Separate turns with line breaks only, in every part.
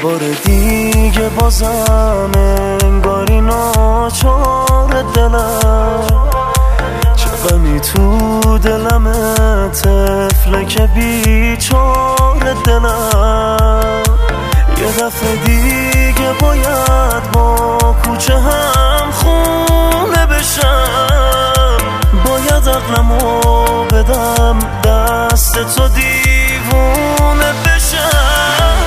بار دیگه بازم انگاری ناچار دلم، چه غمی تو دلمه طفله که بیچاره دلم. یه دفعه دیگه باید با کوچه هم خونه بشم، باید عقلمو بدم دست تو دیوونه بشم.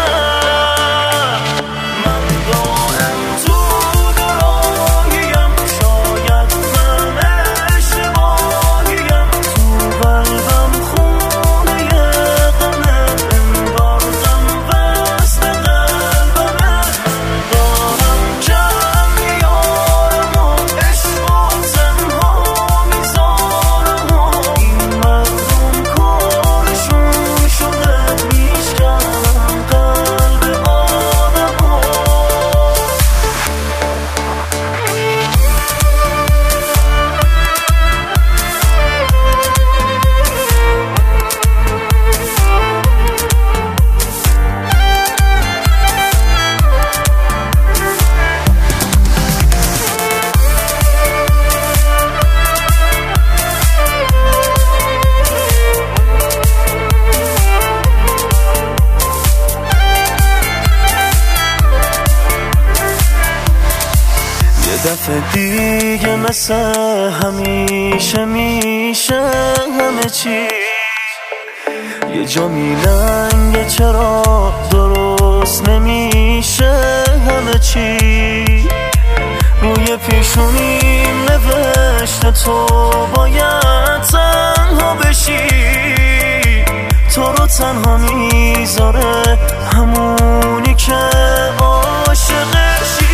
دفعه دیگه مثل همیشه میشه همه چی یه جا میلنگه، چرا درست نمیشه همه چی. روی پیشونیم نوشته تو باید تنها بشی، تو رو تنها میذاره همونی که عاشقشی.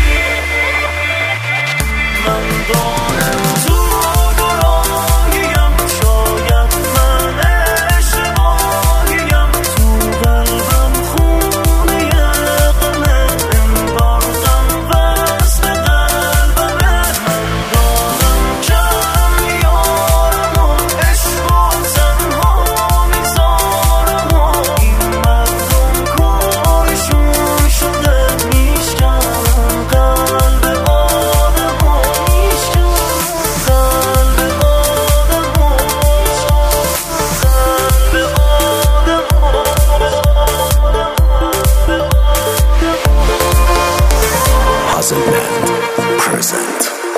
من دارم تو گراهیم، شاید من اشتباهیم، تو قلبم خونه غمه، انگارم وصل قلبمه. من دارم کم میارم و عشق و تنها میذارم و این مردم کارشون شده میشکنن قلب
Band present.